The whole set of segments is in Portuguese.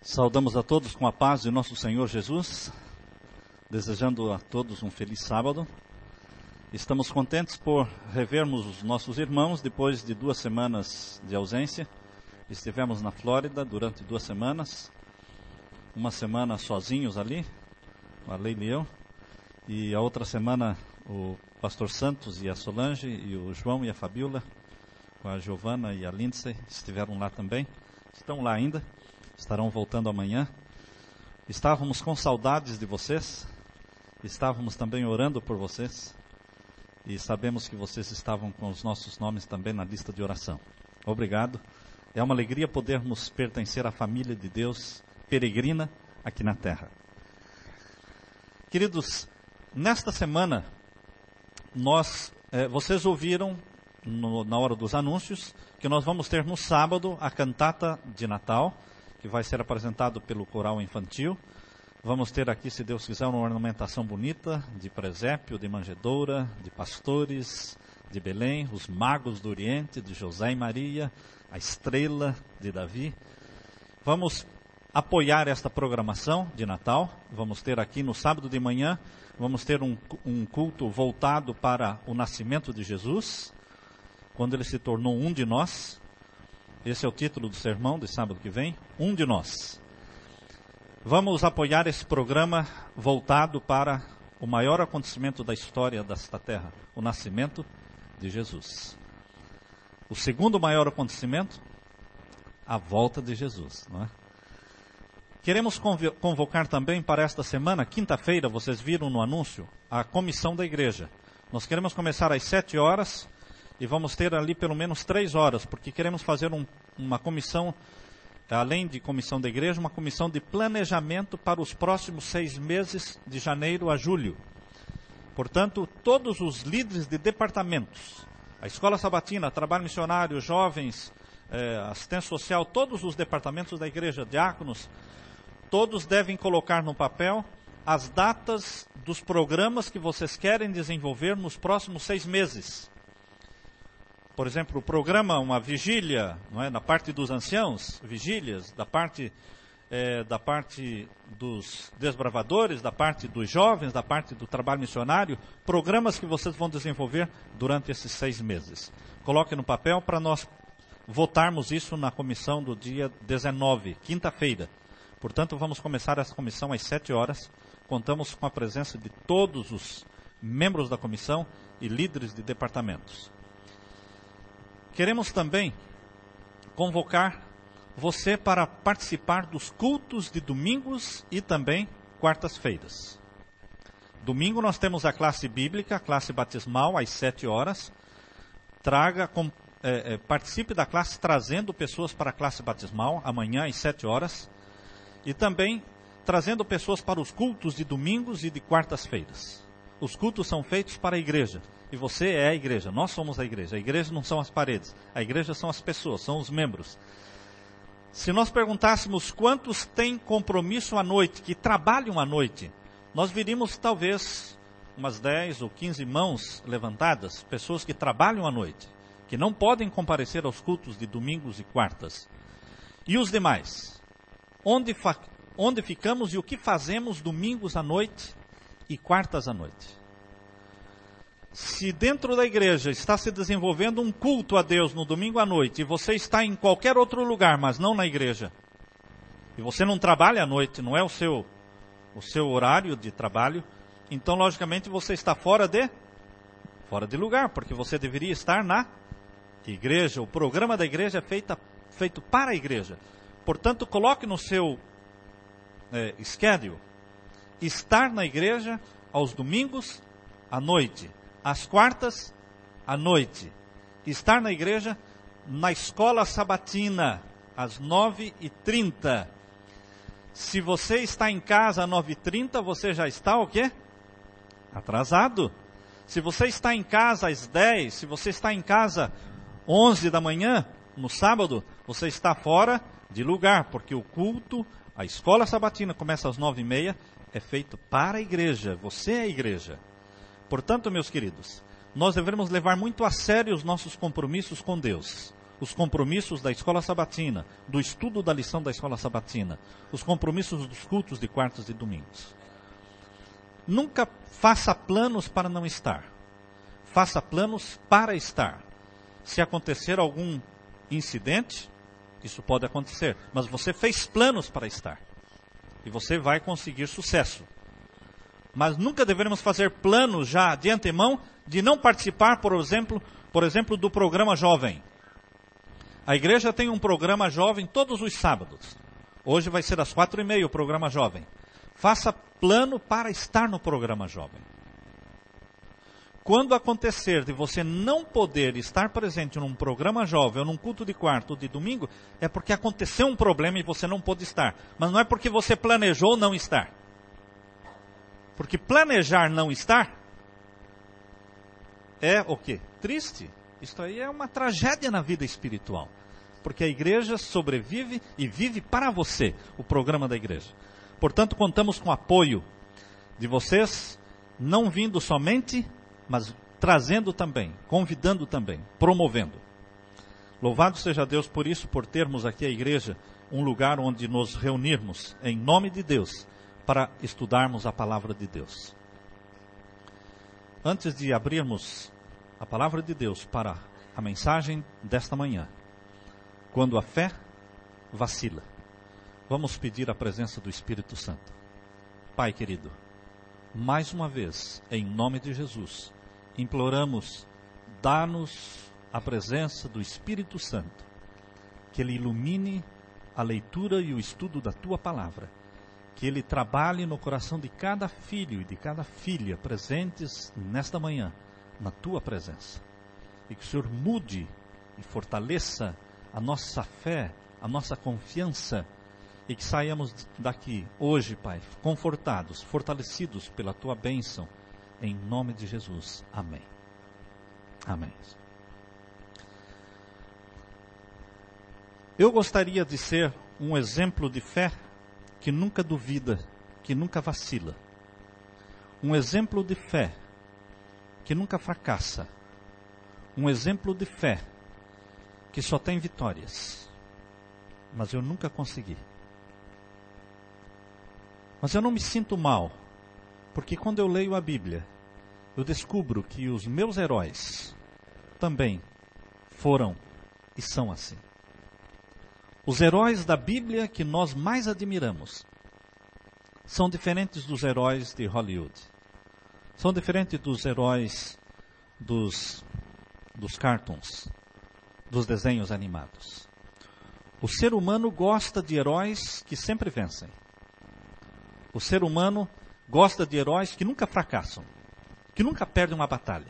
Saudamos a todos com a paz de nosso Senhor Jesus, desejando a todos um feliz sábado. Estamos contentes por revermos os nossos irmãos depois de 2 semanas de ausência. Estivemos na Flórida durante 2 semanas, uma semana sozinhos ali, a Leila e eu, e a outra semana o pastor Santos e a Solange, e o João e a Fabiola, com a Giovana e a Lindsay, estiveram lá também, estão lá ainda. Estarão voltando amanhã. Estávamos com saudades de vocês. Estávamos também orando por vocês. E sabemos que vocês estavam com os nossos nomes também na lista de oração. Obrigado. É uma alegria podermos pertencer à família de Deus peregrina aqui na terra. Queridos, nesta semana, vocês ouviram na hora dos anúncios que nós vamos ter no sábado a cantata de Natal, que vai ser apresentado pelo coral infantil. Vamos ter aqui, se Deus quiser, uma ornamentação bonita, de presépio, de manjedoura, de pastores, de Belém, os magos do Oriente, de José e Maria, a estrela de Davi. Vamos apoiar esta programação de Natal. Vamos ter aqui no sábado de manhã, vamos ter um culto voltado para o nascimento de Jesus, quando ele se tornou um de nós. Esse é o título do sermão de sábado que vem, um de nós. Vamos apoiar esse programa voltado para o maior acontecimento da história desta terra, o nascimento de Jesus. O segundo maior acontecimento, a volta de Jesus, não é? Queremos convocar também para esta semana, quinta-feira, vocês viram no anúncio, a comissão da igreja. Nós queremos começar às 7 horas, e vamos ter ali pelo menos 3 horas, porque queremos fazer uma comissão, além de comissão da igreja, uma comissão de planejamento para os próximos 6 meses, de janeiro a julho. Portanto, todos os líderes de departamentos, a Escola Sabatina, Trabalho Missionário, Jovens, Assistência Social, todos os departamentos da igreja, diáconos, todos devem colocar no papel as datas dos programas que vocês querem desenvolver nos próximos 6 meses. Por exemplo, o programa, uma vigília, não é? Na parte dos anciãos, vigílias, da parte dos desbravadores, da parte dos jovens, da parte do trabalho missionário, programas que vocês vão desenvolver durante esses 6 meses. Coloque no papel para nós votarmos isso na comissão do dia 19, quinta-feira. Portanto, vamos começar essa comissão às 7 horas. Contamos com a presença de todos os membros da comissão e líderes de departamentos. Queremos também convocar você para participar dos cultos de domingos e também quartas-feiras. Domingo nós temos a classe bíblica, a classe batismal, às 7 horas. Participe da classe trazendo pessoas para a classe batismal, amanhã às 7 horas. E também trazendo pessoas para os cultos de domingos e de quartas-feiras. Os cultos são feitos para a igreja. E você é a igreja, nós somos a igreja. A igreja não são as paredes, a igreja são as pessoas, são os membros. Se nós perguntássemos quantos têm compromisso à noite, que trabalham à noite, nós viríamos talvez umas 10 ou 15 mãos levantadas, pessoas que trabalham à noite, que não podem comparecer aos cultos de domingos e quartas. E os demais? Onde ficamos e o que fazemos domingos à noite e quartas à noite? Se dentro da igreja está se desenvolvendo um culto a Deus no domingo à noite, e você está em qualquer outro lugar, mas não na igreja, e você não trabalha à noite, não é o seu horário de trabalho, então logicamente você está fora de lugar, porque você deveria estar na igreja. O programa da igreja é feito para a igreja. Portanto, coloque no seu schedule estar na igreja aos domingos à noite, às quartas à noite. Estar na igreja na escola sabatina às 9h30. Se você está em casa às 9h30, você já está o quê? Atrasado. Se você está em casa às 10, se você está em casa 11 da manhã, no sábado, você está fora de lugar, porque o culto, a escola sabatina começa às 9h30, é feito para a igreja, você é a igreja. Portanto, meus queridos, nós devemos levar muito a sério os nossos compromissos com Deus. os compromissos da escola sabatina, do estudo da lição da escola sabatina, os compromissos dos cultos de quartas e domingos. Nunca faça planos para não estar. Faça planos para estar. Se acontecer algum incidente, isso pode acontecer, mas você fez planos para estar. E você vai conseguir sucesso. Mas nunca devemos fazer planos já de antemão de não participar, por exemplo, do programa jovem. A igreja tem um programa jovem todos os sábados. Hoje vai ser às 4h30 o programa jovem. Faça plano para estar no programa jovem. Quando acontecer de você não poder estar presente num programa jovem, ou num culto de quarta ou de domingo, é porque aconteceu um problema e você não pôde estar. Mas não é porque você planejou não estar. Porque planejar não estar é o quê? Triste. Isso aí é uma tragédia na vida espiritual. Porque a igreja sobrevive e vive para você, o programa da igreja. Portanto, contamos com o apoio de vocês, não vindo somente, mas trazendo também, convidando também, promovendo. Louvado seja Deus por isso, por termos aqui a igreja, um lugar onde nos reunirmos em nome de Deus, para estudarmos a palavra de Deus. Antes de abrirmos a palavra de Deus para a mensagem desta manhã, quando a fé vacila, vamos pedir a presença do Espírito Santo. Pai querido, mais uma vez, em nome de Jesus, imploramos, dá-nos a presença do Espírito Santo, que Ele ilumine a leitura e o estudo da Tua palavra, que Ele trabalhe no coração de cada filho e de cada filha presentes nesta manhã, na Tua presença, e que o Senhor mude e fortaleça a nossa fé, a nossa confiança, e que saiamos daqui hoje, Pai, confortados, fortalecidos pela Tua bênção, em nome de Jesus. Amém. Amém. Eu gostaria de ser um exemplo de fé que nunca duvida, que nunca vacila. Um exemplo de fé que nunca fracassa. Um exemplo de fé que só tem vitórias. Mas eu nunca consegui. Mas eu não me sinto mal, porque quando eu leio a Bíblia, eu descubro que os meus heróis também foram e são assim. Os heróis da Bíblia que nós mais admiramos são diferentes dos heróis de Hollywood. São diferentes dos heróis dos cartoons, dos desenhos animados. O ser humano gosta de heróis que sempre vencem. O ser humano gosta de heróis que nunca fracassam, que nunca perdem uma batalha,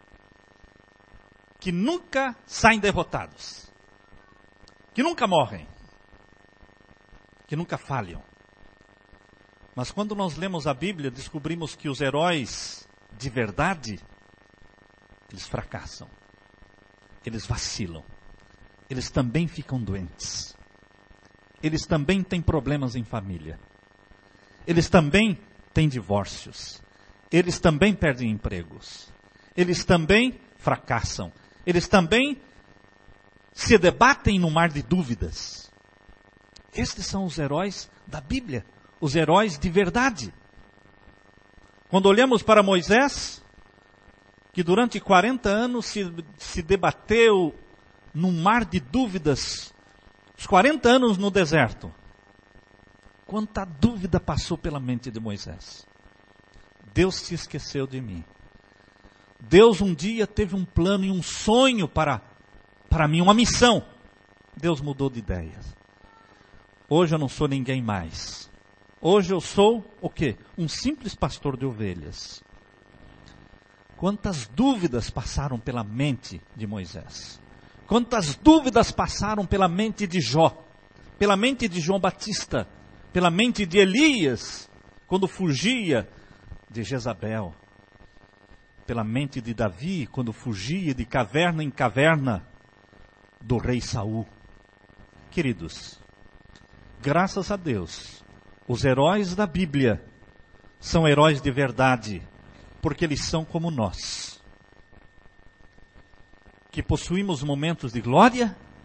que nunca saem derrotados, que nunca morrem, que nunca falham. Mas quando nós lemos a Bíblia, descobrimos que os heróis de verdade, eles fracassam, eles vacilam, eles também ficam doentes, eles também têm problemas em família, eles também têm divórcios, eles também perdem empregos, eles também fracassam, eles também se debatem no mar de dúvidas. Estes são os heróis da Bíblia, os heróis de verdade. Quando olhamos para Moisés, que durante 40 anos se debateu num mar de dúvidas, os 40 anos no deserto, quanta dúvida passou pela mente de Moisés. Deus se esqueceu de mim. Deus um dia teve um plano e um sonho para mim, uma missão. Deus mudou de ideia. Hoje eu não sou ninguém mais. Hoje eu sou o quê? Um simples pastor de ovelhas. Quantas dúvidas passaram pela mente de Moisés. Quantas dúvidas passaram pela mente de Jó. Pela mente de João Batista. Pela mente de Elias, quando fugia de Jezabel. Pela mente de Davi, quando fugia de caverna em caverna do rei Saul. Queridos, graças a Deus, os heróis da Bíblia são heróis de verdade, porque eles são como nós, que possuímos momentos de glória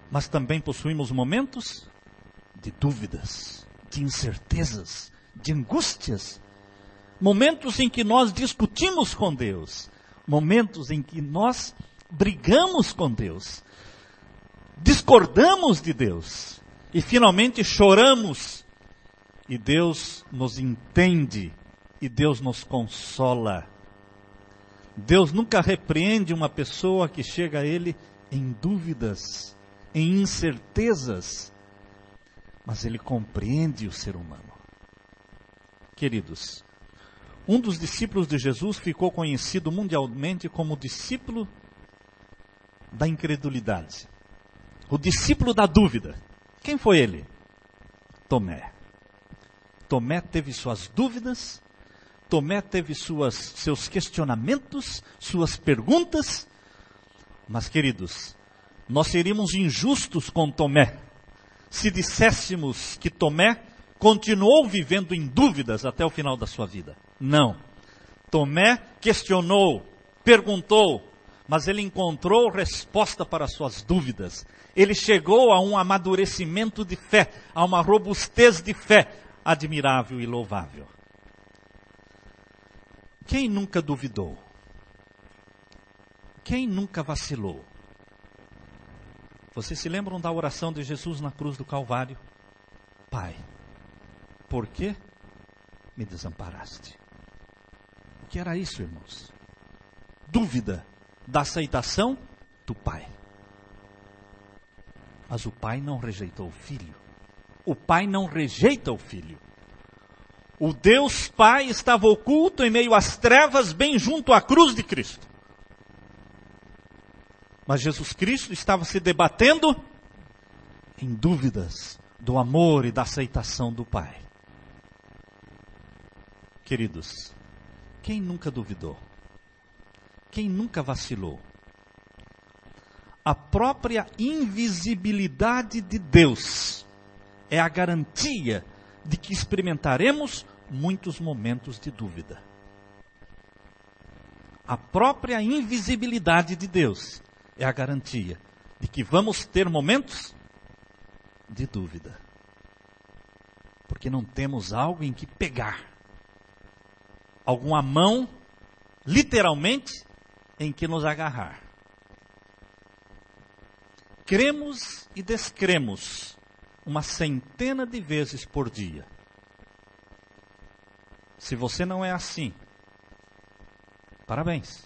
Mas também possuímos momentos de dúvidas, de incertezas, de angústias. Momentos em que nós discutimos com Deus. Momentos em que nós brigamos com Deus. Discordamos de Deus. E finalmente choramos. E Deus nos entende. E Deus nos consola. Deus nunca repreende uma pessoa que chega a Ele em dúvidas, em incertezas. Mas Ele compreende o ser humano. Queridos, um dos discípulos de Jesus ficou conhecido mundialmente como o discípulo da incredulidade. O discípulo da dúvida. Quem foi ele? Tomé. Tomé teve suas dúvidas, Tomé teve seus questionamentos, suas perguntas. Mas, queridos, nós seríamos injustos com Tomé se disséssemos que Tomé continuou vivendo em dúvidas até o final da sua vida. Não. Tomé questionou, perguntou, mas ele encontrou resposta para suas dúvidas. Ele chegou a um amadurecimento de fé, a uma robustez de fé admirável e louvável. Quem nunca duvidou? Quem nunca vacilou? Vocês se lembram da oração de Jesus na cruz do Calvário? Pai, por que me desamparaste? O que era isso, irmãos? Dúvida da aceitação do Pai. Mas o Pai não rejeitou o Filho. O Pai não rejeita o Filho. O Deus Pai estava oculto em meio às trevas, bem junto à cruz de Cristo. Mas Jesus Cristo estava se debatendo em dúvidas do amor e da aceitação do Pai. Queridos, quem nunca duvidou? Quem nunca vacilou? A própria invisibilidade de Deus é a garantia de que experimentaremos muitos momentos de dúvida. A própria invisibilidade de Deus é a garantia de que vamos ter momentos de dúvida. Porque não temos algo em que pegar. Alguma mão, literalmente, em que nos agarrar. Cremos e descremos uma centena de vezes por dia. Se você não é assim, parabéns.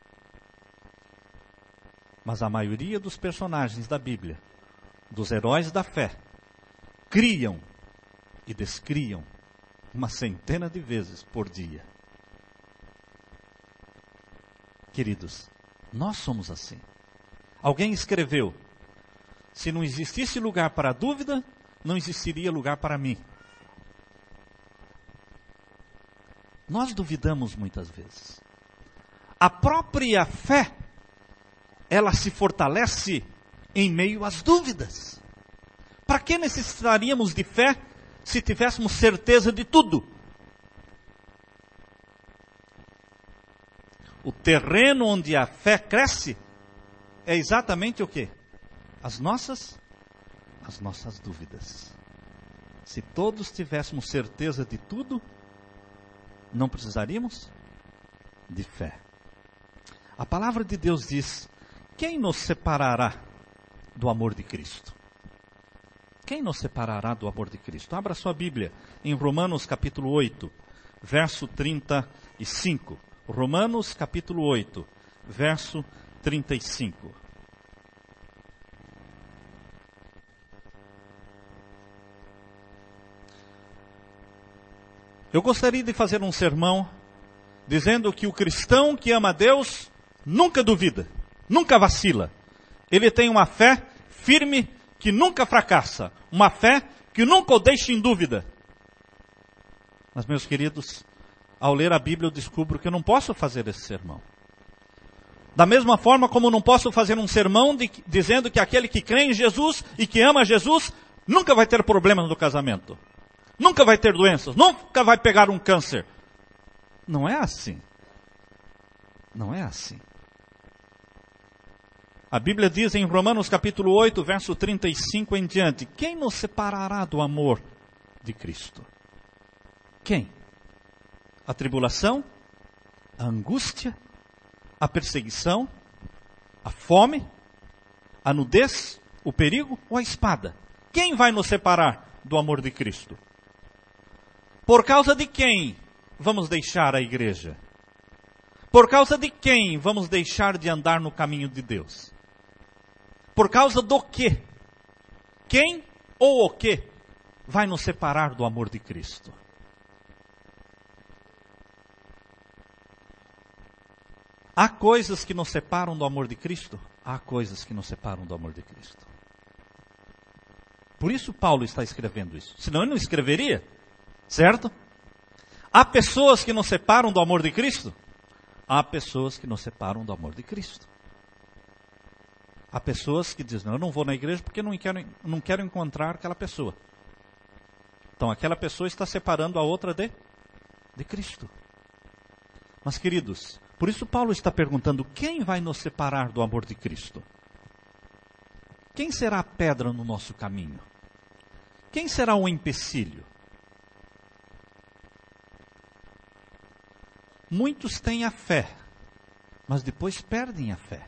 Mas a maioria dos personagens da Bíblia, dos heróis da fé, criam e descriam uma centena de vezes por dia. Queridos, nós somos assim. Alguém escreveu: se não existisse lugar para a dúvida, não existiria lugar para mim. Nós duvidamos muitas vezes. A própria fé, ela se fortalece em meio às dúvidas. Para que necessitaríamos de fé se tivéssemos certeza de tudo? O terreno onde a fé cresce é exatamente o quê? As nossas dúvidas. Se todos tivéssemos certeza de tudo, não precisaríamos de fé. A palavra de Deus diz: quem nos separará do amor de Cristo? Quem nos separará do amor de Cristo? Abra sua Bíblia em Romanos capítulo 8, verso 35. Romanos capítulo 8, verso 35. Eu gostaria de fazer um sermão dizendo que o cristão que ama a Deus nunca duvida, nunca vacila. Ele tem uma fé firme que nunca fracassa, uma fé que nunca o deixa em dúvida. Mas, meus queridos, ao ler a Bíblia eu descubro que eu não posso fazer esse sermão. Da mesma forma como não posso fazer um sermão dizendo que aquele que crê em Jesus e que ama Jesus nunca vai ter problemas no casamento. Nunca vai ter doenças, nunca vai pegar um câncer. Não é assim. Não é assim. A Bíblia diz em Romanos capítulo 8, verso 35 em diante: quem nos separará do amor de Cristo? Quem? A tribulação? A angústia? A perseguição? A fome? A nudez? O perigo ou a espada? Quem vai nos separar do amor de Cristo? Por causa de quem vamos deixar a igreja? Por causa de quem vamos deixar de andar no caminho de Deus? Por causa do quê? Quem ou o quê vai nos separar do amor de Cristo? Há coisas que nos separam do amor de Cristo? Há coisas que nos separam do amor de Cristo. Por isso Paulo está escrevendo isso. Senão ele não escreveria, certo? Há pessoas que nos separam do amor de Cristo? Há pessoas que nos separam do amor de Cristo. Há pessoas que dizem: não, eu não vou na igreja porque não quero encontrar aquela pessoa. Então aquela pessoa está separando a outra de Cristo. Mas queridos, por isso Paulo está perguntando: quem vai nos separar do amor de Cristo? Quem será a pedra no nosso caminho? Quem será o empecilho? Muitos têm a fé, mas depois perdem a fé.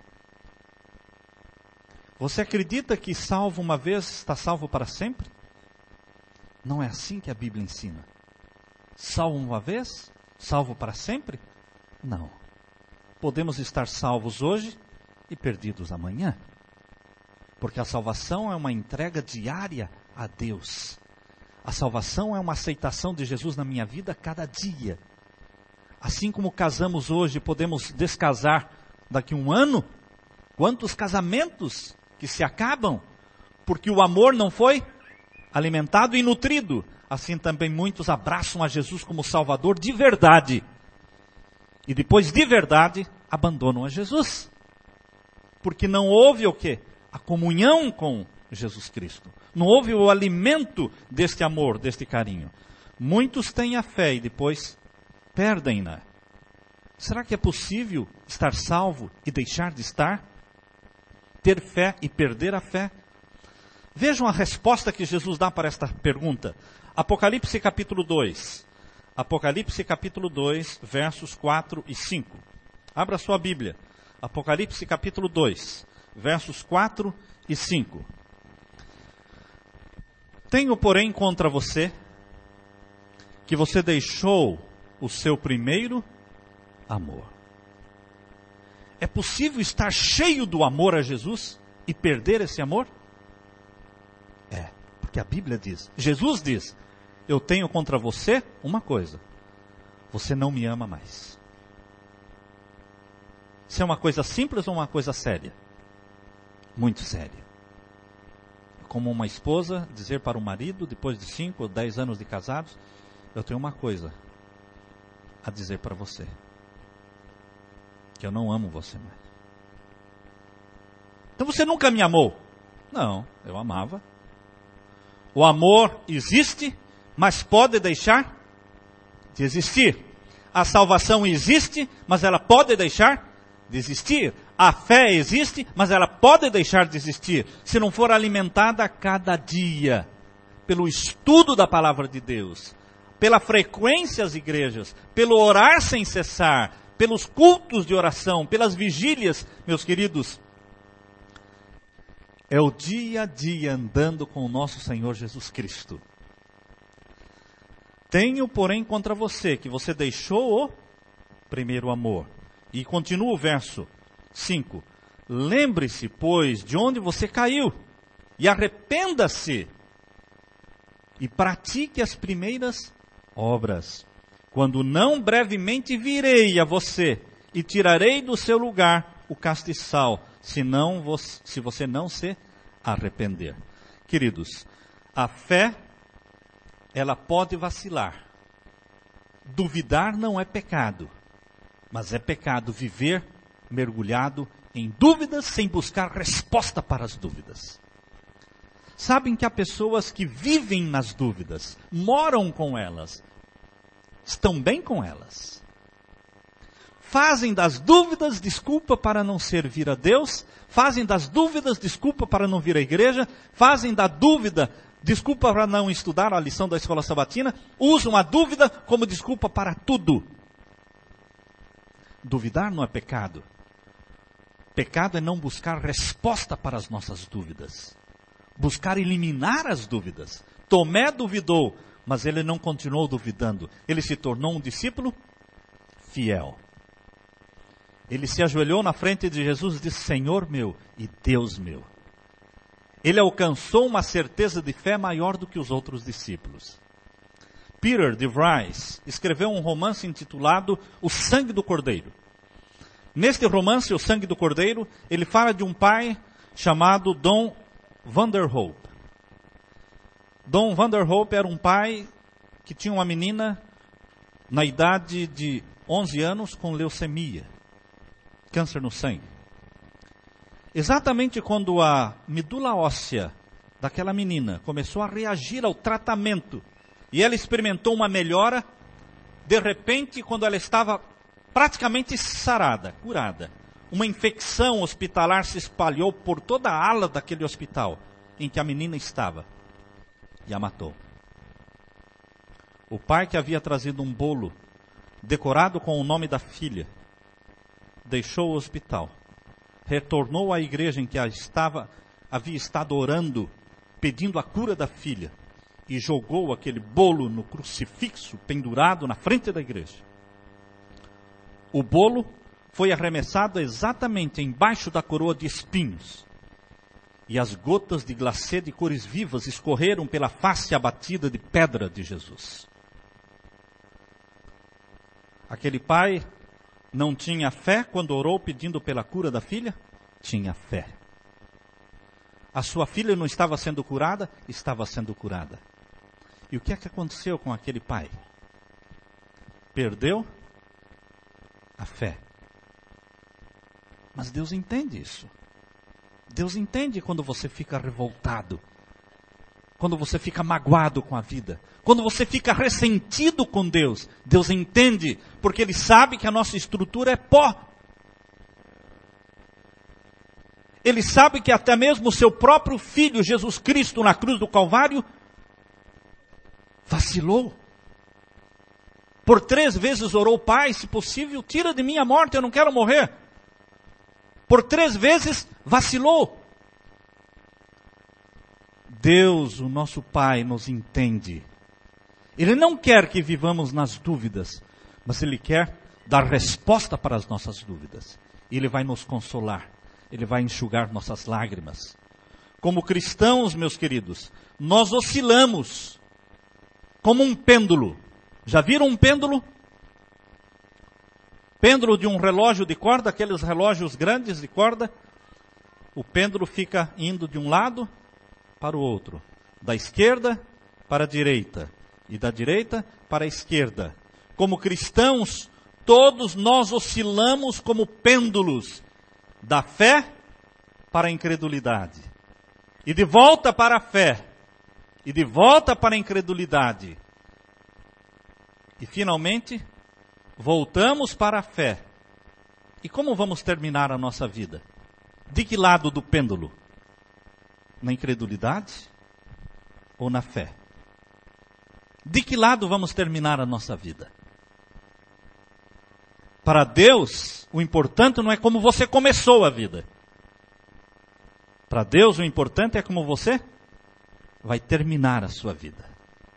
Você acredita que salvo uma vez está salvo para sempre? Não é assim que a Bíblia ensina. Salvo uma vez, salvo para sempre? Não. Podemos estar salvos hoje e perdidos amanhã. Porque a salvação é uma entrega diária a Deus. A salvação é uma aceitação de Jesus na minha vida a cada dia. Assim como casamos hoje, podemos descasar daqui a um ano. Quantos casamentos que se acabam porque o amor não foi alimentado e nutrido. Assim também muitos abraçam a Jesus como Salvador de verdade. E depois de verdade, abandonam a Jesus. Porque não houve o quê? A comunhão com Jesus Cristo. Não houve o alimento deste amor, deste carinho. Muitos têm a fé e depois perdem-na. Será que é possível estar salvo e deixar de estar? Ter fé e perder a fé? Vejam a resposta que Jesus dá para esta pergunta. Apocalipse capítulo 2. Apocalipse capítulo 2, versos 4 e 5. Abra sua Bíblia. Apocalipse capítulo 2, versos 4 e 5. Tenho, porém, contra você, que você deixou o seu primeiro amor. É possível estar cheio do amor a Jesus e perder esse amor? É, porque a Bíblia diz, Jesus diz: eu tenho contra você uma coisa: você não me ama mais. Isso é uma coisa simples ou uma coisa séria? Muito séria. Como uma esposa dizer para o marido, depois de 5 ou 10 anos de casados: eu tenho uma coisa a dizer para você, que eu não amo você mais. Então você nunca me amou? Não, eu amava. O amor existe, mas pode deixar de existir. A salvação existe, mas ela pode deixar de existir. A fé existe, mas ela pode deixar de existir, se não for alimentada a cada dia, pelo estudo da palavra de Deus, pela frequência às igrejas, pelo orar sem cessar, pelos cultos de oração, pelas vigílias, meus queridos. É o dia a dia andando com o nosso Senhor Jesus Cristo. Tenho, porém, contra você, que você deixou o primeiro amor. E continua o verso 5. Lembre-se, pois, de onde você caiu, e arrependa-se, e pratique as primeiras obras. Quando não brevemente virei a você, e tirarei do seu lugar o castiçal, se você não se arrepender. Queridos, a fé, ela pode vacilar. Duvidar não é pecado, mas é pecado viver mergulhado em dúvidas sem buscar resposta para as dúvidas. Sabem que há pessoas que vivem nas dúvidas, moram com elas, estão bem com elas. fazem das dúvidas desculpa para não servir a Deus, fazem das dúvidas desculpa para não vir à igreja, fazem da dúvida desculpa para não estudar a lição da escola sabatina, usam a dúvida como desculpa para tudo. Duvidar não é pecado. Pecado é não buscar resposta para as nossas dúvidas. Buscar eliminar as dúvidas. Tomé duvidou, mas ele não continuou duvidando. Ele se tornou um discípulo fiel. Ele se ajoelhou na frente de Jesus e disse, Senhor meu e Deus meu. Ele alcançou uma certeza de fé maior do que os outros discípulos. Peter de Vries escreveu um romance intitulado O Sangue do Cordeiro. Neste romance, O Sangue do Cordeiro, ele fala de um pai chamado Dom Vanderhoep. Dom Vanderhoep era um pai que tinha uma menina na idade de 11 anos com leucemia, câncer no sangue. Exatamente quando a medula óssea daquela menina começou a reagir ao tratamento e ela experimentou uma melhora, de repente, quando ela estava praticamente sarada, curada, uma infecção hospitalar se espalhou por toda a ala daquele hospital em que a menina estava e a matou. O pai, que havia trazido um bolo decorado com o nome da filha, deixou o hospital, retornou à igreja em que havia estado orando, pedindo a cura da filha, e jogou aquele bolo no crucifixo pendurado na frente da igreja. O bolo foi arremessado exatamente embaixo da coroa de espinhos, e as gotas de glacê de cores vivas escorreram pela face abatida de pedra de Jesus. Aquele pai não tinha fé quando orou pedindo pela cura da filha? Tinha fé. A sua filha não estava sendo curada? Estava sendo curada. E o que é que aconteceu com aquele pai? Perdeu a fé. Mas Deus entende isso. Deus entende quando você fica revoltado, quando você fica magoado com a vida, quando você fica ressentido com Deus. Deus entende, porque Ele sabe que a nossa estrutura é pó. Ele sabe que até mesmo o seu próprio Filho, Jesus Cristo, na cruz do Calvário, vacilou. Por 3 vezes orou, Pai, se possível, tira de mim a morte, eu não quero morrer. Por 3 vezes vacilou. Deus, o nosso Pai, nos entende. Ele não quer que vivamos nas dúvidas, mas Ele quer dar resposta para as nossas dúvidas. Ele vai nos consolar. Ele vai enxugar nossas lágrimas. Como cristãos, meus queridos, nós oscilamos como um pêndulo. Já viram um pêndulo? Pêndulo de um relógio de corda, aqueles relógios grandes de corda. O pêndulo fica indo de um lado para o outro, da esquerda para a direita e da direita para a esquerda. Como cristãos, todos nós oscilamos como pêndulos, da fé para a incredulidade, e de volta para a fé, e de volta para a incredulidade, e finalmente voltamos para a fé. E como vamos terminar a nossa vida? De que lado do pêndulo? Na incredulidade ou na fé? De que lado vamos terminar a nossa vida? Para Deus, o importante não é como você começou a vida. Para Deus, o importante é como você vai terminar a sua vida.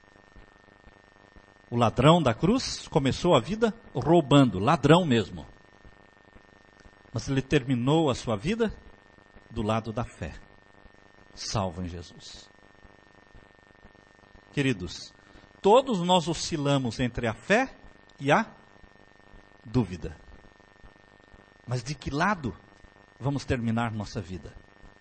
O ladrão da cruz começou a vida roubando, ladrão mesmo. Mas ele terminou a sua vida do lado da fé, salvo em Jesus. Queridos, todos nós oscilamos entre a fé e a dúvida. Mas de que lado vamos terminar nossa vida?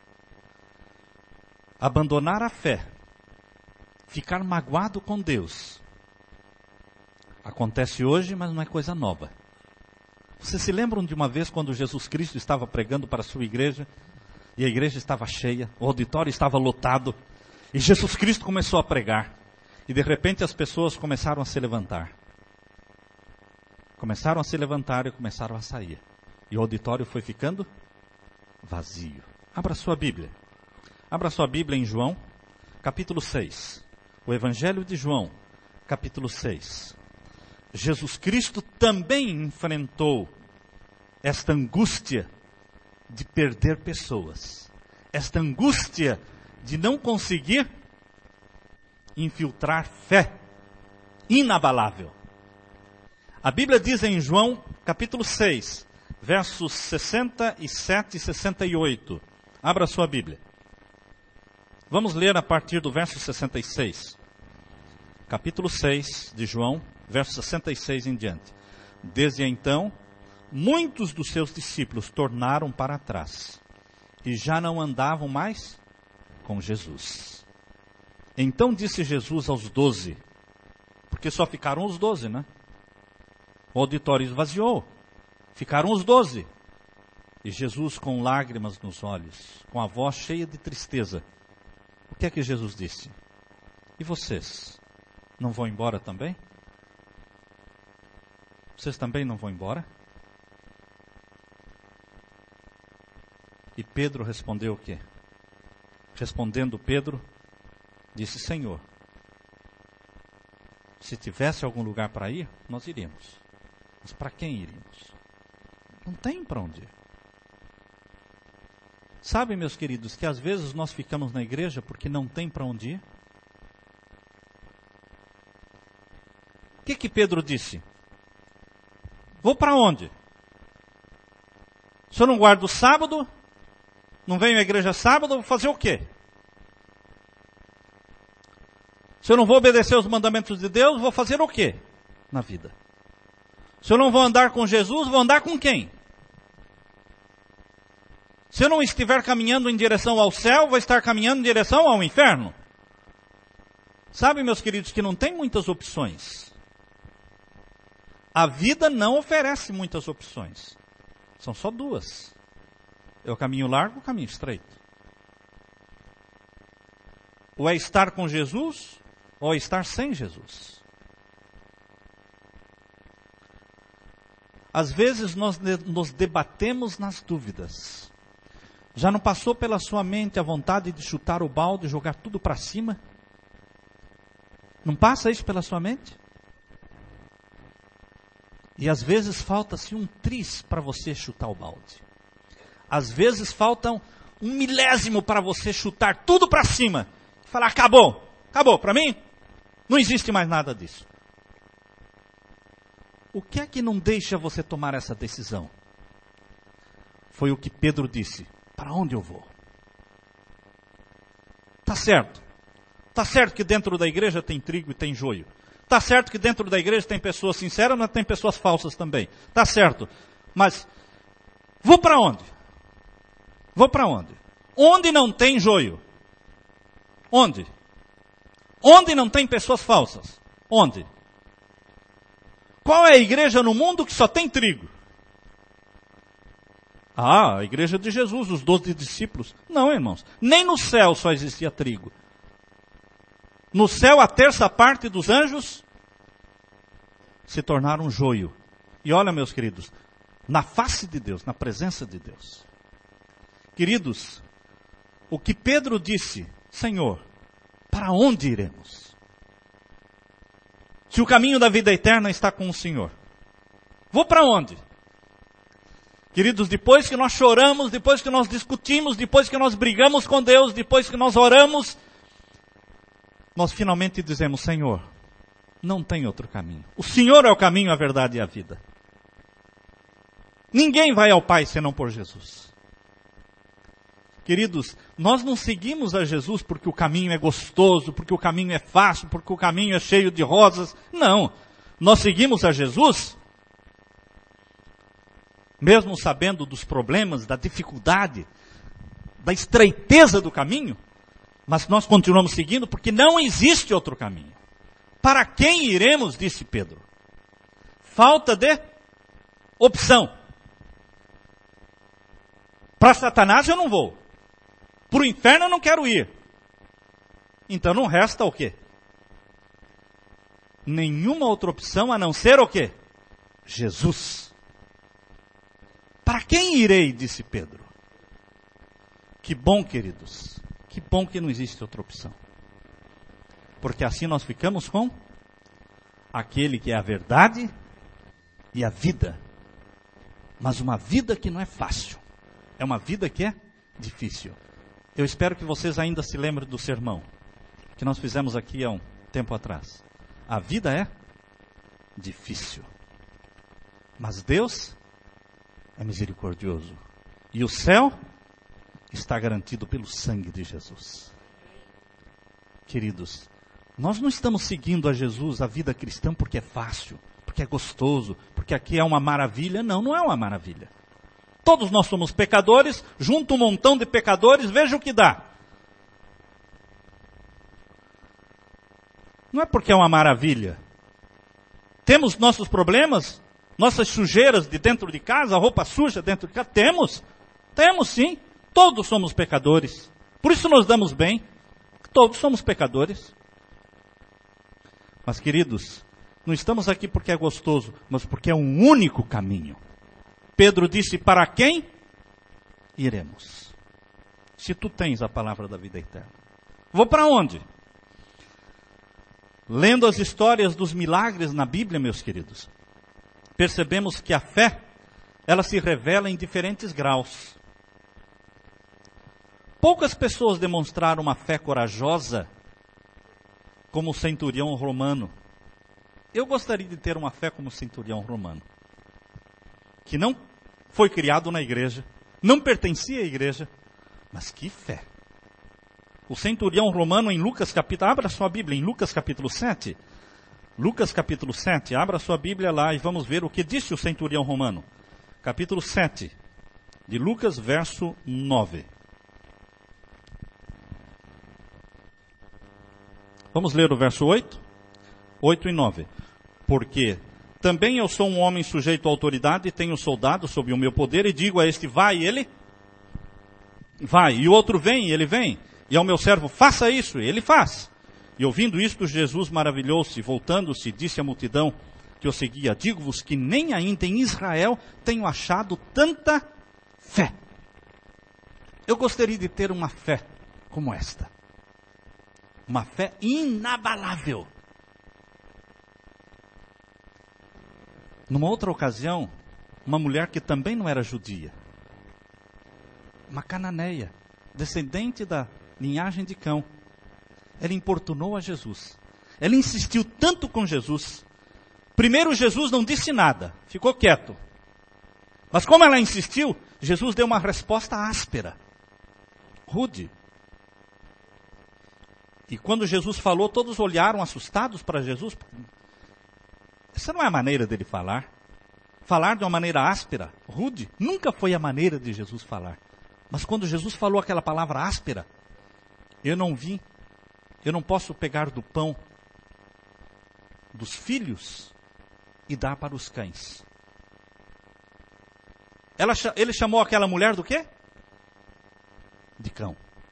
Abandonar a fé, ficar magoado com Deus, acontece hoje, mas não é coisa nova. Vocês se lembram de uma vez quando Jesus Cristo estava pregando para a sua igreja, e a igreja estava cheia, o auditório estava lotado, e Jesus Cristo começou a pregar, e de repente as pessoas começaram a se levantar. Começaram a se levantar e começaram a sair. E o auditório foi ficando vazio. Abra sua Bíblia. Abra sua Bíblia em João, capítulo 6. O Evangelho de João, capítulo 6. Jesus Cristo também enfrentou esta angústia de perder pessoas. Esta angústia de não conseguir infiltrar fé inabalável. A Bíblia diz em João, capítulo 6, versos 67 e 68. Abra sua Bíblia. Vamos ler a partir do verso 66. Capítulo 6 de João, verso 66 em diante. Desde então, muitos dos seus discípulos tornaram para trás e já não andavam mais com Jesus. Então disse Jesus aos 12, porque só ficaram os 12, né? O auditório esvaziou, ficaram os 12. E Jesus, com lágrimas nos olhos, com a voz cheia de tristeza, o que é que Jesus disse? E vocês, não vão embora também? Vocês também não vão embora? E Pedro respondeu o quê? Respondendo Pedro, disse: Senhor, se tivesse algum lugar para ir, nós iríamos. Mas para quem iríamos? Não tem para onde ir. Sabe, meus queridos, que às vezes nós ficamos na igreja porque não tem para onde ir? O que Pedro disse? Vou para onde? Se eu não guardo o sábado, não venho à igreja sábado, vou fazer o quê? Se eu não vou obedecer os mandamentos de Deus, vou fazer o quê na vida? Se eu não vou andar com Jesus, vou andar com quem? Se eu não estiver caminhando em direção ao céu, vou estar caminhando em direção ao inferno. Sabe, meus queridos, que não tem muitas opções. A vida não oferece muitas opções. São só duas. É o caminho largo ou o caminho estreito. Ou é estar com Jesus, ou é estar sem Jesus. Às vezes nós nos debatemos nas dúvidas. Já não passou pela sua mente a vontade de chutar o balde e jogar tudo para cima? Não passa isso pela sua mente? E às vezes falta-se um tris para você chutar o balde. Às vezes faltam 1/1000 para você chutar tudo para cima. E falar, acabou, para mim não existe mais nada disso. O que é que não deixa você tomar essa decisão? Foi o que Pedro disse. Para onde eu vou? Tá certo. Tá certo que dentro da igreja tem trigo e tem joio. Tá certo que dentro da igreja tem pessoas sinceras, mas tem pessoas falsas também. Tá certo. Mas vou para onde? Vou para onde? Onde não tem joio? Onde? Onde não tem pessoas falsas? Onde? Qual é a igreja no mundo que só tem trigo? Ah, a igreja de Jesus, os 12 discípulos. Não, irmãos. Nem no céu só existia trigo. No céu, a terça parte dos anjos se tornaram joio. E olha, meus queridos, na face de Deus, na presença de Deus. Queridos, o que Pedro disse, Senhor, para onde iremos? Se o caminho da vida eterna está com o Senhor, vou para onde? Queridos, depois que nós choramos, depois que nós discutimos, depois que nós brigamos com Deus, depois que nós oramos, nós finalmente dizemos, Senhor, não tem outro caminho. O Senhor é o caminho, a verdade e a vida. Ninguém vai ao Pai senão por Jesus. Queridos, nós não seguimos a Jesus porque o caminho é gostoso, porque o caminho é fácil, porque o caminho é cheio de rosas. Não. Nós seguimos a Jesus mesmo sabendo dos problemas, da dificuldade, da estreiteza do caminho, mas nós continuamos seguindo porque não existe outro caminho. Para quem iremos, disse Pedro? Falta de opção. Para Satanás eu não vou. Para o inferno eu não quero ir. Então não resta o quê? Nenhuma outra opção a não ser o quê? Jesus. Para quem irei? Disse Pedro. Que bom, queridos. Que bom que não existe outra opção. Porque assim nós ficamos com aquele que é a verdade e a vida. Mas uma vida que não é fácil. É uma vida que é difícil. Eu espero que vocês ainda se lembrem do sermão que nós fizemos aqui há um tempo atrás. A vida é difícil. Mas Deus é misericordioso. E o céu está garantido pelo sangue de Jesus. Queridos, nós não estamos seguindo a Jesus, a vida cristã, porque é fácil, porque é gostoso, porque aqui é uma maravilha. Não, não é uma maravilha. Todos nós somos pecadores, junto um montão de pecadores, veja o que dá. Não é porque é uma maravilha. Temos nossos problemas, nossas sujeiras de dentro de casa, a roupa suja dentro de casa. Temos sim. Todos somos pecadores. Por isso nos damos bem. Todos somos pecadores. Mas, queridos, não estamos aqui porque é gostoso, mas porque é um único caminho. Pedro disse, para quem iremos? Se tu tens a palavra da vida eterna. Vou para onde? Lendo as histórias dos milagres na Bíblia, meus queridos, percebemos que a fé, ela se revela em diferentes graus. Poucas pessoas demonstraram uma fé corajosa como o centurião romano. Eu gostaria de ter uma fé como o centurião romano, que não foi criado na igreja, não pertencia à igreja, mas que fé. O centurião romano em Lucas capítulo, abra sua Bíblia em Lucas capítulo 7. Lucas capítulo 7, abra sua Bíblia lá e vamos ver o que disse o centurião romano. Capítulo 7, de Lucas, verso 9. Vamos ler o verso 8 e 9. Porque também eu sou um homem sujeito à autoridade, tenho soldados sob o meu poder, e digo a este, vai, e ele vai. E o outro vem, e ele vem. E ao meu servo, faça isso, e ele faz. E ouvindo isto, Jesus maravilhou-se, voltando-se, disse à multidão que o seguia, digo-vos que nem ainda em Israel tenho achado tanta fé. Eu gostaria de ter uma fé como esta. Uma fé inabalável. Numa outra ocasião, uma mulher que também não era judia, uma cananeia, descendente da linhagem de Cão, ela importunou a Jesus. Ela insistiu tanto com Jesus. Primeiro Jesus não disse nada, ficou quieto. Mas como ela insistiu, Jesus deu uma resposta áspera, rude. E quando Jesus falou, todos olharam assustados para Jesus. Essa não é a maneira dele falar. Falar de uma maneira áspera, rude, nunca foi a maneira de Jesus falar. Mas quando Jesus falou aquela palavra áspera, eu não posso pegar do pão dos filhos e dar para os cães. Ele chamou aquela mulher do quê? De cão.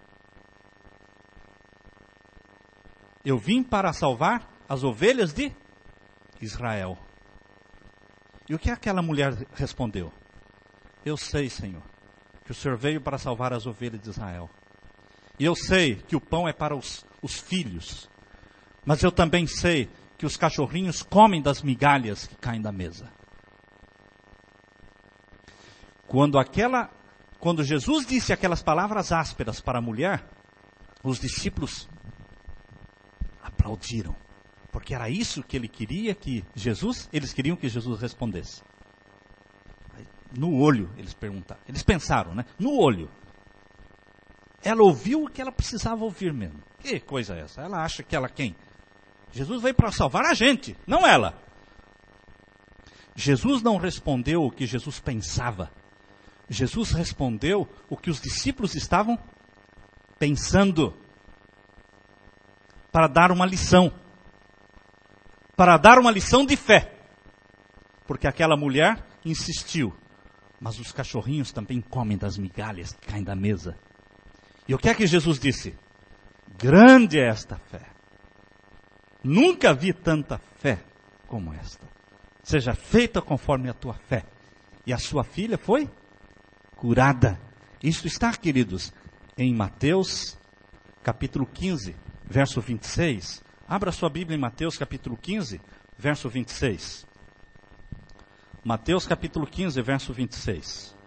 Eu vim para salvar as ovelhas de Israel. E o que aquela mulher respondeu? Eu sei, Senhor, que o Senhor veio para salvar as ovelhas de Israel. E eu sei que o pão é para os filhos. Mas eu também sei que os cachorrinhos comem das migalhas que caem da mesa. Quando Jesus disse aquelas palavras ásperas para a mulher, os discípulos aplaudiram. Porque era isso que eles queriam que Jesus respondesse. No olho, eles perguntaram. Eles pensaram, né? No olho. Ela ouviu o que ela precisava ouvir mesmo. Que coisa é essa? Ela acha que ela quem? Jesus veio para salvar a gente, não ela. Jesus não respondeu o que Jesus pensava. Jesus respondeu o que os discípulos estavam pensando. Para dar uma lição. Para dar uma lição de fé. Porque aquela mulher insistiu. Mas os cachorrinhos também comem das migalhas que caem da mesa. E o que é que Jesus disse? Grande é esta fé. Nunca vi tanta fé como esta. seja feita conforme a tua fé. E a sua filha foi curada. Isso está, queridos, em Mateus capítulo 15, verso 26. Abra sua Bíblia em Mateus capítulo 15, verso 26. Mateus capítulo 15, verso 26.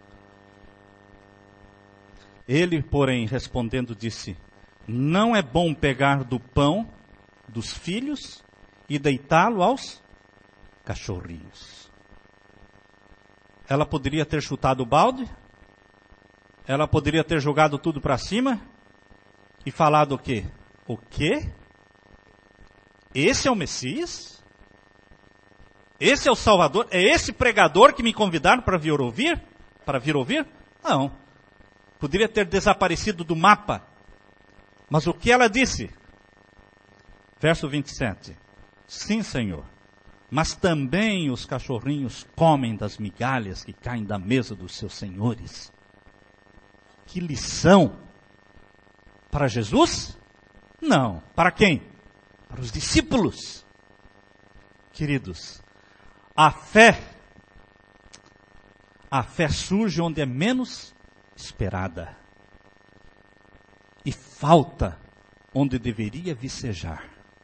Ele, porém, respondendo, disse: não é bom pegar do pão dos filhos e deitá-lo aos cachorrinhos. Ela poderia ter chutado o balde, ela poderia ter jogado tudo para cima e falado o quê? O quê? Esse é o Messias? Esse é o Salvador? É esse pregador que me convidaram para vir ouvir? Para vir ouvir? Não. Poderia ter desaparecido do mapa. Mas o que ela disse? Verso 27. Sim, Senhor. Mas também os cachorrinhos comem das migalhas que caem da mesa dos seus senhores. Que lição! Para Jesus? Não. Para quem? Para os discípulos. Queridos, a fé surge onde é menos esperada. E falta onde deveria vicejar.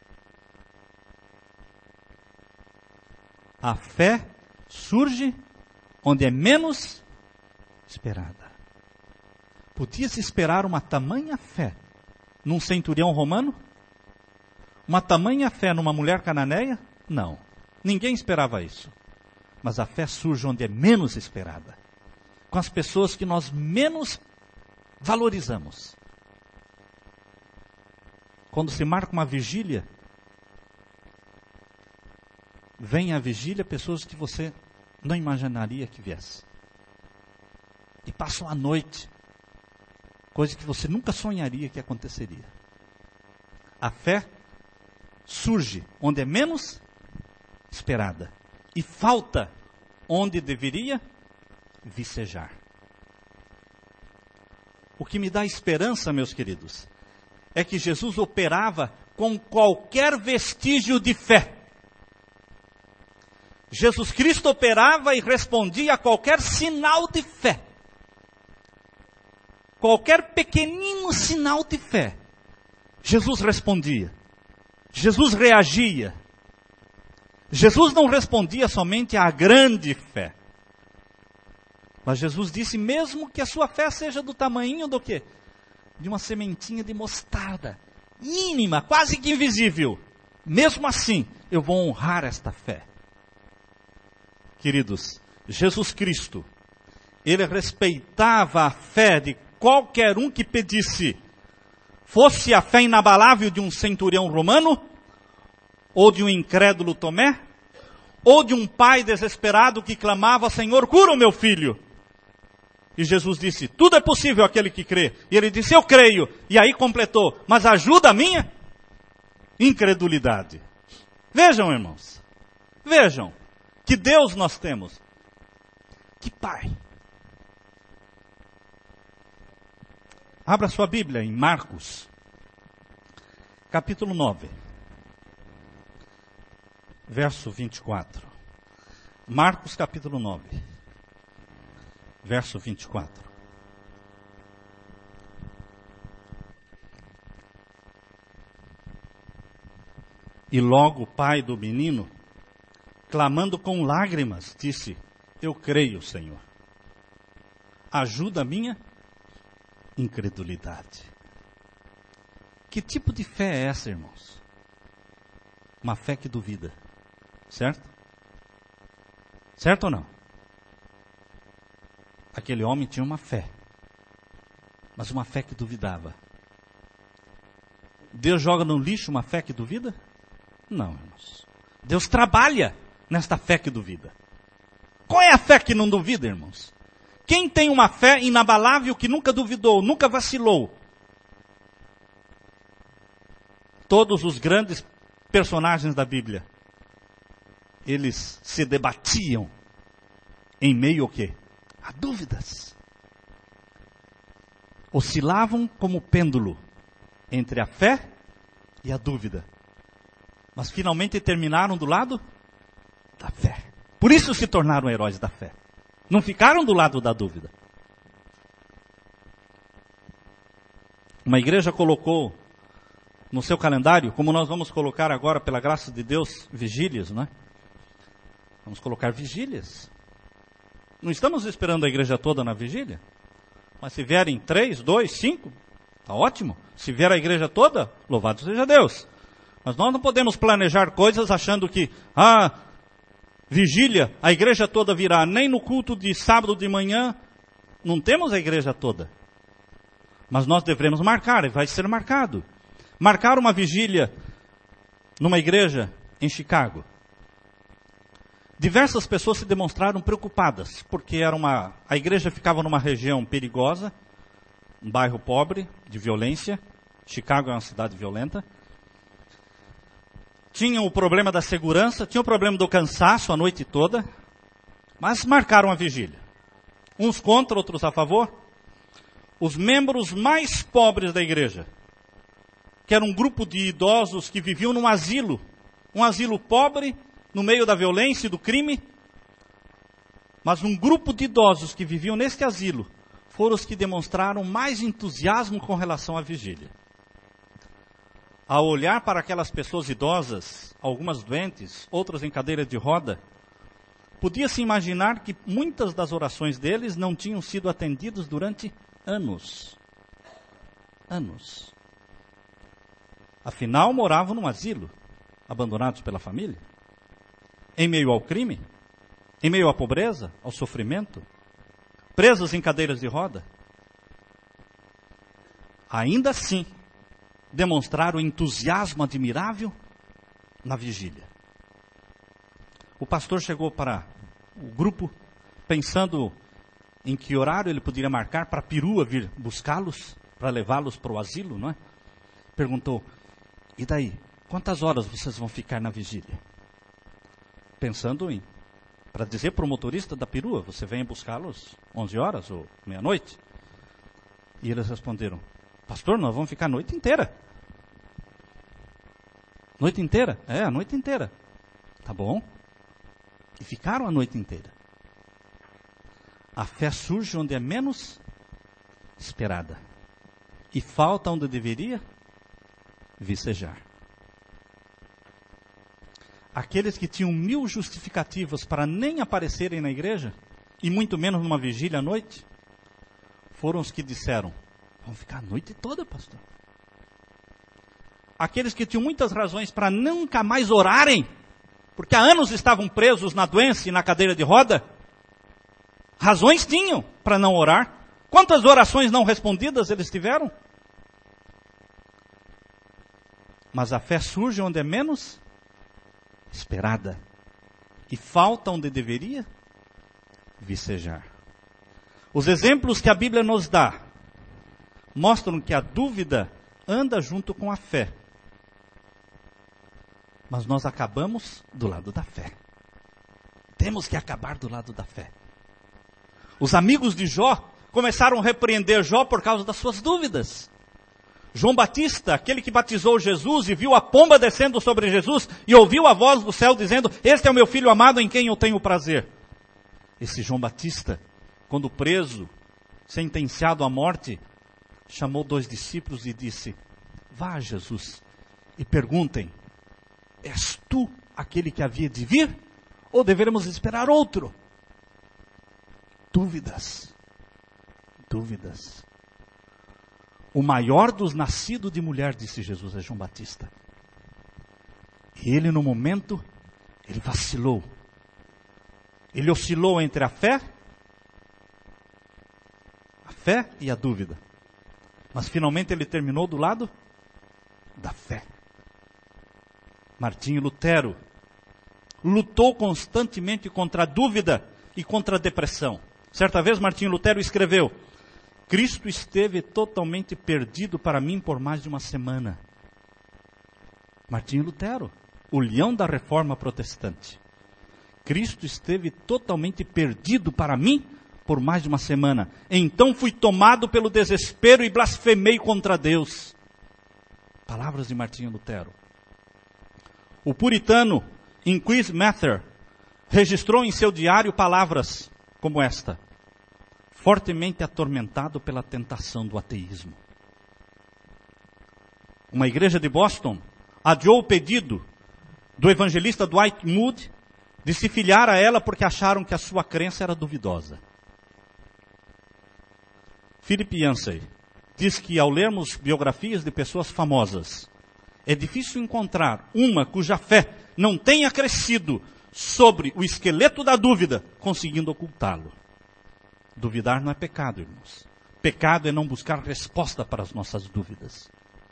A fé surge onde é menos esperada. Podia-se esperar uma tamanha fé num centurião romano? Uma tamanha fé numa mulher cananeia? Não. Ninguém esperava isso. Mas a fé surge onde é menos esperada. Com as pessoas que nós menos valorizamos. Quando se marca uma vigília, vem a vigília pessoas que você não imaginaria que viesse. E passam a noite. Coisa que você nunca sonharia que aconteceria. A fé surge onde é menos esperada. E falta onde deveria vicejar. O que me dá esperança, meus queridos, é que Jesus operava com qualquer vestígio de fé. Jesus Cristo operava e respondia a qualquer sinal de fé. Qualquer pequenino sinal de fé. Jesus respondia. Jesus reagia. Jesus não respondia somente à grande fé. Mas Jesus disse, mesmo que a sua fé seja do tamanho do quê? De uma sementinha de mostarda. Mínima, quase que invisível. Mesmo assim, eu vou honrar esta fé. Queridos, Jesus Cristo, ele respeitava a fé de qualquer um que pedisse. Fosse a fé inabalável de um centurião romano, ou de um incrédulo Tomé, ou de um pai desesperado que clamava, Senhor, cura o meu filho. E Jesus disse, tudo é possível àquele que crê. E ele disse, eu creio. E aí completou, mas ajuda a minha incredulidade. Vejam, irmãos. Vejam. Que Deus nós temos. Que Pai. Abra sua Bíblia em Marcos. Capítulo 9. Verso 24. Marcos capítulo 9. Verso 24. E logo o pai do menino, clamando com lágrimas, disse, eu creio, Senhor. Ajuda a minha incredulidade. Que tipo de fé é essa, irmãos? Uma fé que duvida. Certo? Certo ou não? Aquele homem tinha uma fé. Mas uma fé que duvidava. Deus joga no lixo uma fé que duvida? Não, irmãos. Deus trabalha nesta fé que duvida. Qual é a fé que não duvida, irmãos? Quem tem uma fé inabalável que nunca duvidou, nunca vacilou? Todos os grandes personagens da Bíblia, eles se debatiam em meio ao quê? A dúvidas. Oscilavam como pêndulo entre a fé e a dúvida. Mas finalmente terminaram do lado da fé. Por isso se tornaram heróis da fé. Não ficaram do lado da dúvida. Uma igreja colocou no seu calendário, como nós vamos colocar agora, pela graça de Deus, vigílias, não é? Vamos colocar vigílias. Não estamos esperando a igreja toda na vigília. Mas se vierem 3, 2, 5, está ótimo. Se vier a igreja toda, louvado seja Deus. Mas nós não podemos planejar coisas achando que, vigília, a igreja toda virá. Nem no culto de sábado de manhã, não temos a igreja toda. Mas nós devemos marcar, e vai ser marcado. Marcar uma vigília numa igreja em Chicago. Diversas pessoas se demonstraram preocupadas, porque a igreja ficava numa região perigosa, um bairro pobre, de violência. Chicago é uma cidade violenta. Tinha o problema da segurança, tinha o problema do cansaço a noite toda, mas marcaram a vigília. Uns contra, outros a favor. Os membros mais pobres da igreja, que era um grupo de idosos que viviam num asilo, um asilo pobre, no meio da violência e do crime, mas um grupo de idosos que viviam neste asilo, foram os que demonstraram mais entusiasmo com relação à vigília. Ao olhar para aquelas pessoas idosas, algumas doentes, outras em cadeira de roda, podia-se imaginar que muitas das orações deles não tinham sido atendidas durante anos. Anos. Afinal, moravam num asilo, abandonados pela família, em meio ao crime, em meio à pobreza, ao sofrimento, presos em cadeiras de roda. Ainda assim, demonstraram entusiasmo admirável na vigília. O pastor chegou para o grupo, pensando em que horário ele poderia marcar para a perua vir buscá-los, para levá-los para o asilo, não é? Perguntou, e daí, quantas horas vocês vão ficar na vigília? Pensando para dizer para o motorista da perua, você vem buscá-los 11 horas ou meia-noite? E eles responderam, pastor, nós vamos ficar a noite inteira. Noite inteira? É, a noite inteira. Tá bom. E ficaram a noite inteira. A fé surge onde é menos esperada. E falta onde deveria vicejar. Aqueles que tinham 1000 justificativas para nem aparecerem na igreja, e muito menos numa vigília à noite, foram os que disseram, vamos ficar a noite toda, pastor. Aqueles que tinham muitas razões para nunca mais orarem, porque há anos estavam presos na doença e na cadeira de roda, razões tinham para não orar. Quantas orações não respondidas eles tiveram? Mas a fé surge onde é menos esperada. E falta onde deveria vicejar. Os exemplos que a Bíblia nos dá mostram que a dúvida anda junto com a fé. Mas nós acabamos do lado da fé. Temos que acabar do lado da fé. Os amigos de Jó começaram a repreender Jó por causa das suas dúvidas. João Batista, aquele que batizou Jesus e viu a pomba descendo sobre Jesus e ouviu a voz do céu dizendo, este é o meu filho amado em quem eu tenho prazer. Esse João Batista, quando preso, sentenciado à morte, chamou 2 discípulos e disse, vá a Jesus e perguntem, és tu aquele que havia de vir? Ou deveremos esperar outro? Dúvidas. Dúvidas. O maior dos nascidos de mulher, disse Jesus, é João Batista. E ele no momento, ele vacilou. Ele oscilou entre a fé e a dúvida. Mas finalmente ele terminou do lado da fé. Martinho Lutero lutou constantemente contra a dúvida e contra a depressão. Certa vez Martinho Lutero escreveu, Cristo esteve totalmente perdido para mim por mais de uma semana. Martinho Lutero, o leão da reforma protestante. Cristo esteve totalmente perdido para mim por mais de uma semana. Então fui tomado pelo desespero e blasfemei contra Deus. Palavras de Martinho Lutero. O puritano Inquis Mather registrou em seu diário palavras como esta: fortemente atormentado pela tentação do ateísmo. Uma igreja de Boston adiou o pedido do evangelista Dwight Moody de se filiar a ela porque acharam que a sua crença era duvidosa. Philip Yancey diz que ao lermos biografias de pessoas famosas, é difícil encontrar uma cuja fé não tenha crescido sobre o esqueleto da dúvida, conseguindo ocultá-lo. Duvidar não é pecado, irmãos. Pecado é não buscar resposta para as nossas dúvidas.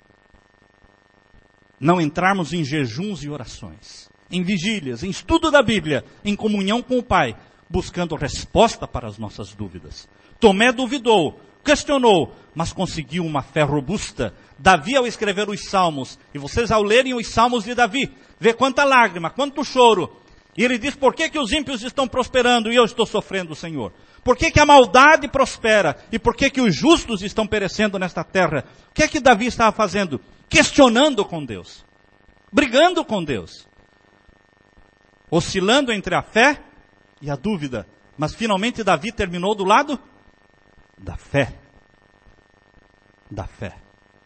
Não entrarmos em jejuns e orações, em vigílias, em estudo da Bíblia, em comunhão com o Pai, buscando resposta para as nossas dúvidas. Tomé duvidou, questionou, mas conseguiu uma fé robusta. Davi, ao escrever os Salmos, e vocês ao lerem os Salmos de Davi, vê quanta lágrima, quanto choro. E ele diz: por que que os ímpios estão prosperando e eu estou sofrendo, Senhor? Por que que a maldade prospera e por que que os justos estão perecendo nesta terra? O que é que Davi estava fazendo? Questionando com Deus, brigando com Deus, oscilando entre a fé e a dúvida. Mas finalmente Davi terminou do lado da fé. Da fé.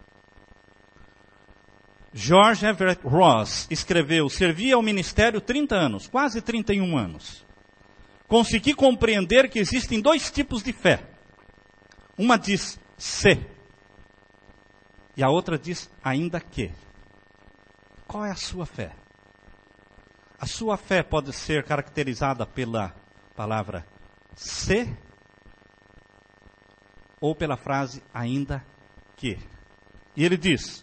George Everett Ross escreveu: servi ao ministério 30 anos, quase 31 anos. Consegui compreender que existem dois tipos de fé. Uma diz se, e a outra diz ainda que. Qual é a sua fé? A sua fé pode ser caracterizada pela palavra se ou pela frase ainda que. E ele diz,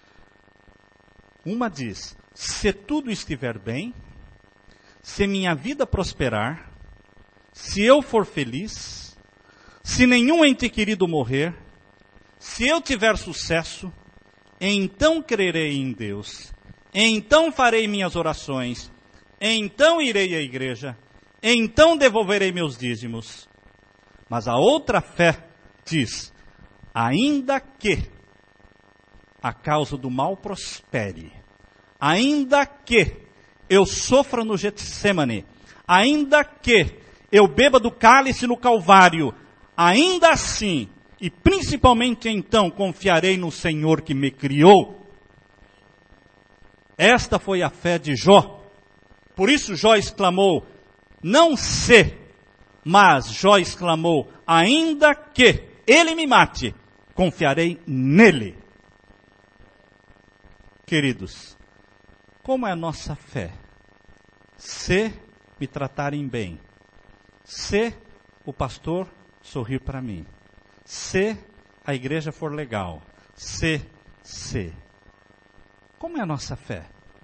uma diz: se tudo estiver bem, se minha vida prosperar, se eu for feliz, se nenhum ente querido morrer, se eu tiver sucesso, então crerei em Deus, então farei minhas orações, então irei à igreja, então devolverei meus dízimos. Mas a outra fé diz: ainda que a causa do mal prospere, ainda que eu sofra no Getsemane, ainda que eu beba do cálice no Calvário, ainda assim, e principalmente então, confiarei no Senhor que me criou. Esta foi a fé de Jó. Por isso Jó exclamou, não se, mas Jó exclamou, ainda que ele me mate, confiarei nele. Queridos, como é a nossa fé? Se me tratarem bem, se o pastor sorrir para mim, se a igreja for legal, se. Como é a nossa fé?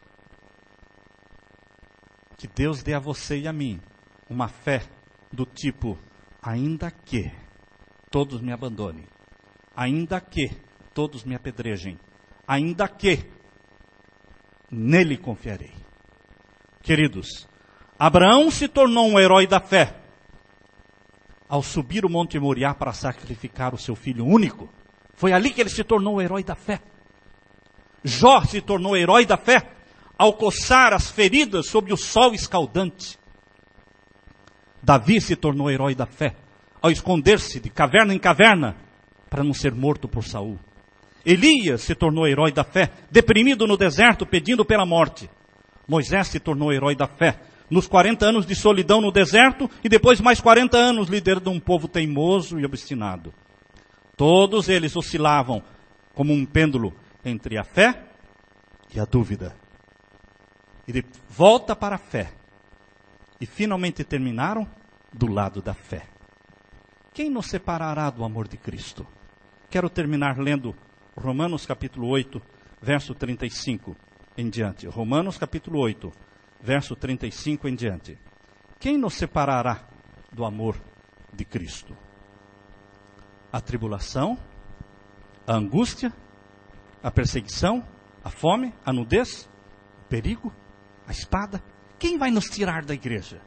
Que Deus dê a você e a mim uma fé do tipo, ainda que todos me abandonem, ainda que todos me apedrejem, ainda que nele confiarei. Queridos, Abraão se tornou um herói da fé ao subir o Monte Moriá para sacrificar o seu filho único. Foi ali que ele se tornou o herói da fé. Jó se tornou herói da fé ao coçar as feridas sob o sol escaldante. Davi se tornou herói da fé ao esconder-se de caverna em caverna para não ser morto por Saul. Elias se tornou herói da fé, deprimido no deserto, pedindo pela morte. Moisés se tornou herói da fé nos 40 anos de solidão no deserto e depois mais 40 anos liderando um povo teimoso e obstinado. Todos eles oscilavam como um pêndulo entre a fé e a dúvida. E de volta para a fé. E finalmente terminaram do lado da fé. Quem nos separará do amor de Cristo? Quero terminar lendo Romanos capítulo 8, verso 35 em diante. Romanos capítulo 8, verso 35 em diante. Quem nos separará do amor de Cristo? A tribulação, a angústia, a perseguição, a fome, a nudez, o perigo, a espada. Quem vai nos tirar da igreja?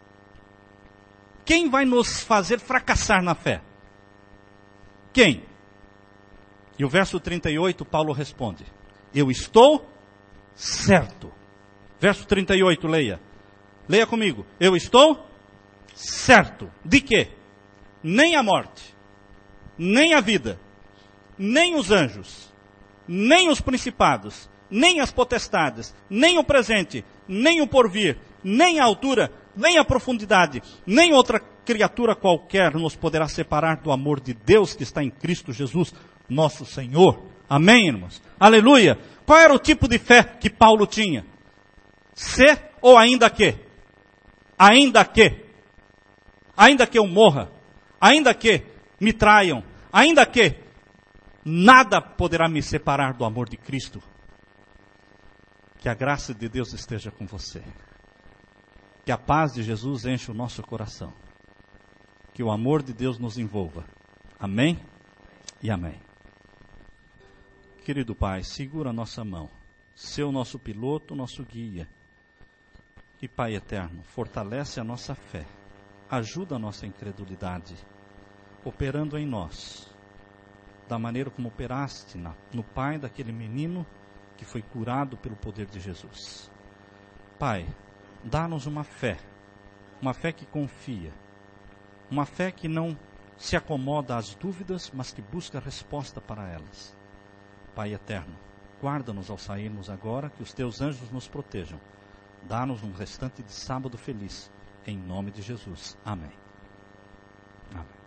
Quem vai nos fazer fracassar na fé? Quem? E o verso 38, Paulo responde: eu estou certo. Verso 38, leia. Leia comigo. Eu estou certo de que nem a morte, nem a vida, nem os anjos, nem os principados, nem as potestades, nem o presente, nem o porvir, nem a altura, nem a profundidade, nem outra criatura qualquer nos poderá separar do amor de Deus que está em Cristo Jesus, nosso Senhor. Amém, irmãos? Aleluia! Qual era o tipo de fé que Paulo tinha? Se ou ainda que? Ainda que. Ainda que eu morra. Ainda que me traiam. Ainda que nada poderá me separar do amor de Cristo. Que a graça de Deus esteja com você. Que a paz de Jesus enche o nosso coração. Que o amor de Deus nos envolva. Amém e amém. Querido Pai, segura a nossa mão. Ser o nosso piloto, nosso guia. E Pai eterno, fortalece a nossa fé. Ajuda a nossa incredulidade. Operando em nós. Da maneira como operaste no pai daquele menino que foi curado pelo poder de Jesus. Pai, dá-nos uma fé que confia, uma fé que não se acomoda às dúvidas, mas que busca resposta para elas. Pai eterno, guarda-nos ao sairmos agora, que os teus anjos nos protejam. Dá-nos um restante de sábado feliz, em nome de Jesus. Amém. Amém.